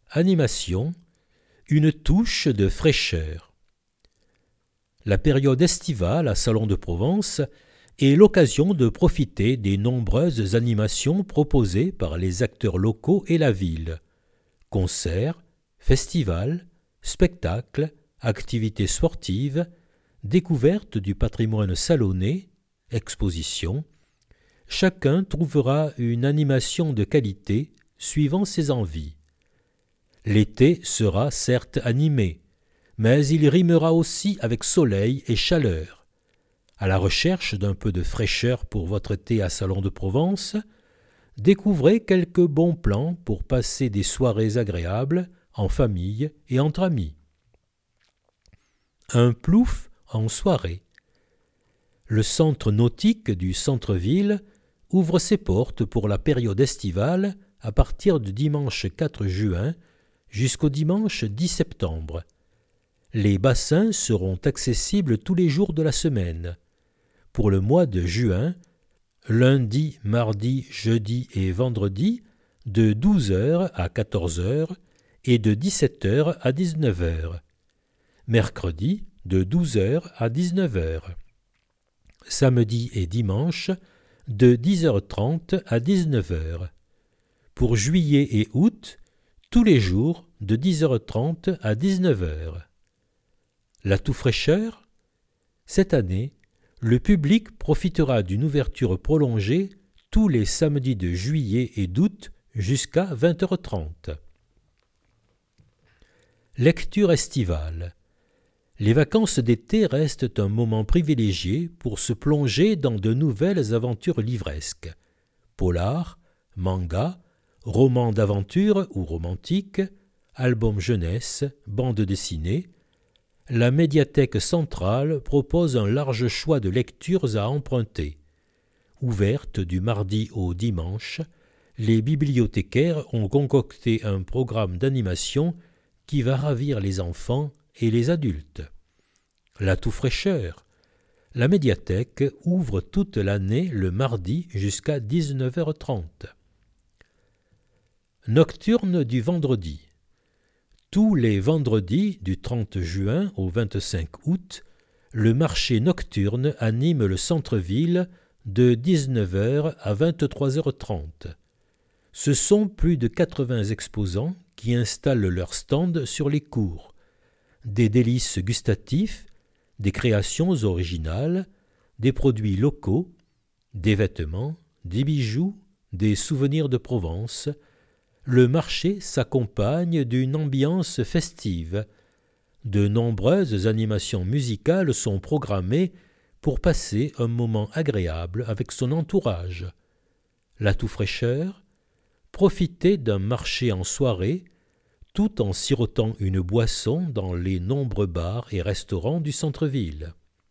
Animation, une touche de fraîcheur. La période estivale à Salon de Provence est l'occasion de profiter des nombreuses animations proposées par les acteurs locaux et la ville. Concerts, festivals, spectacles, activités sportives, découverte du patrimoine salonnais, expositions. Chacun trouvera une animation de qualité suivant ses envies. L'été sera certes animé, mais il rimera aussi avec soleil et chaleur. À la recherche d'un peu de fraîcheur pour votre thé à Salon de Provence, découvrez quelques bons plans pour passer des soirées agréables en famille et entre amis. Un plouf en soirée. Le centre nautique du centre-ville ouvre ses portes pour la période estivale à partir du dimanche 4 juin jusqu'au dimanche 10 septembre. Les bassins seront accessibles tous les jours de la semaine. Pour le mois de juin, lundi, mardi, jeudi et vendredi, de 12h à 14h et de 17h à 19h. Mercredi, de 12h à 19h. Samedi et dimanche, de 10h30 à 19h. Pour juillet et août, tous les jours, de 10h30 à 19h. La tout fraîcheur? Cette année, le public profitera d'une ouverture prolongée tous les samedis de juillet et d'août jusqu'à 20h30. Lecture estivale. Les vacances d'été restent un moment privilégié pour se plonger dans de nouvelles aventures livresques. Polar, manga, romans d'aventure ou romantiques, albums jeunesse, bandes dessinées. La médiathèque centrale propose un large choix de lectures à emprunter. Ouverte du mardi au dimanche, les bibliothécaires ont concocté un programme d'animation qui va ravir les enfants et les adultes. La tout fraîcheur. La médiathèque ouvre toute l'année le mardi jusqu'à 19h30. Nocturne du vendredi. Tous les vendredis du 30 juin au 25 août, le marché nocturne anime le centre-ville de 19h à 23h30. Ce sont plus de 80 exposants qui installent leurs stands sur les cours. Des délices gustatifs, des créations originales, des produits locaux, des vêtements, des bijoux, des souvenirs de Provence. Le marché s'accompagne d'une ambiance festive. De nombreuses animations musicales sont programmées pour passer un moment agréable avec son entourage. La tout fraîcheur, profitez d'un marché en soirée tout en sirotant une boisson dans les nombreux bars et restaurants du centre-ville.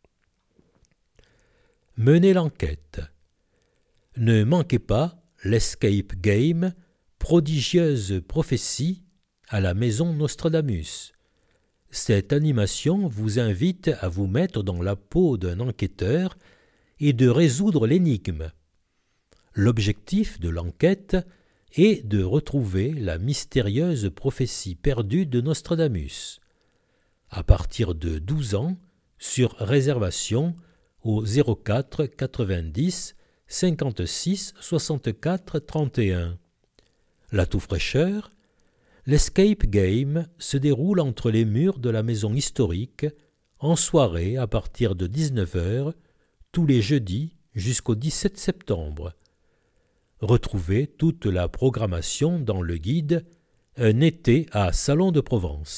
Menez l'enquête. Ne manquez pas l'Escape Game, prodigieuse prophétie à la maison Nostradamus. Cette animation vous invite à vous mettre dans la peau d'un enquêteur et de résoudre l'énigme. L'objectif de l'enquête est de retrouver la mystérieuse prophétie perdue de Nostradamus. À partir de 12 ans, sur réservation au 04 90 56 64 31. La tout fraîcheur, l'Escape Game se déroule entre les murs de la maison historique, en soirée à partir de 19h, tous les jeudis jusqu'au 17 septembre. Retrouvez toute la programmation dans le guide « Un été à Salon de Provence ».